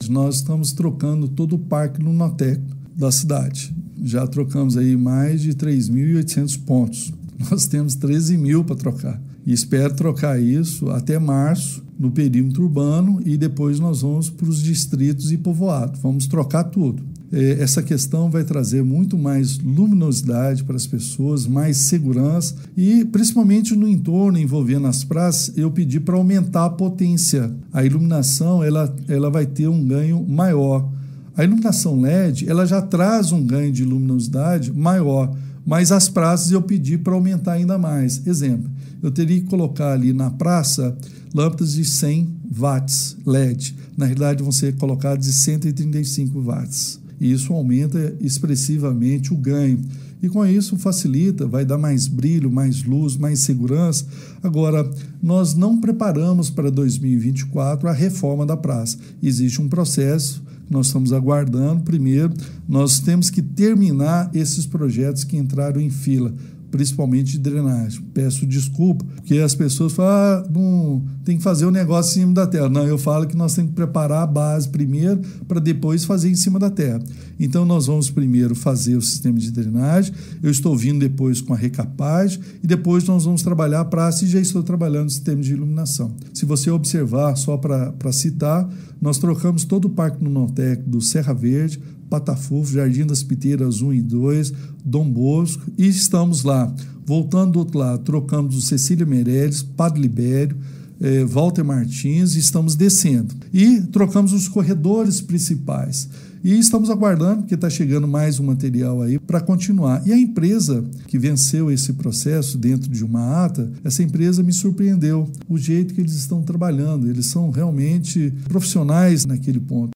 cidade, nós estamos trocando todo o parque lunotécnico da cidade. Já trocamos aí mais de 3.800 pontos. Nós temos 13.000 para trocar. E espero trocar isso até março no perímetro urbano e depois nós vamos para os distritos e povoados. Vamos trocar tudo. Essa questão vai trazer muito mais luminosidade para as pessoas, mais segurança e principalmente no entorno envolvendo as praças, eu pedi para aumentar a potência. A iluminação ela vai ter um ganho maior. A iluminação LED ela já traz um ganho de luminosidade maior, mas as praças eu pedi para aumentar ainda mais. Exemplo, eu teria que colocar ali na praça lâmpadas de 100 watts LED. Na realidade vão ser colocadas de 135 watts. E isso aumenta expressivamente o ganho. E com isso facilita, vai dar mais brilho, mais luz, mais segurança. Agora, nós não preparamos para 2024 a reforma da praça. Existe um processo, nós estamos aguardando. Primeiro, nós temos que terminar esses projetos que entraram em fila, principalmente de drenagem. Peço desculpa, porque as pessoas falam, não, tem que fazer o negócio em cima da terra. Não, eu falo que nós temos que preparar a base primeiro para depois fazer em cima da terra. Então, nós vamos primeiro fazer o sistema de drenagem, eu estou vindo depois com a recapagem e depois nós vamos trabalhar a praça e já estou trabalhando no sistema de iluminação. Se você observar, só para citar, nós trocamos todo o parque lunotécnico do Serra Verde, Patafufo, Jardim das Piteiras 1 e 2, Dom Bosco, e estamos lá. Voltando do outro lado, trocamos o Cecília Meirelles, Padre Libério, Walter Martins, e estamos descendo. E trocamos os corredores principais. E estamos aguardando, porque está chegando mais um material aí para continuar. E a empresa que venceu esse processo dentro de uma ata, essa empresa me surpreendeu. O jeito que eles estão trabalhando, eles são realmente profissionais naquele ponto.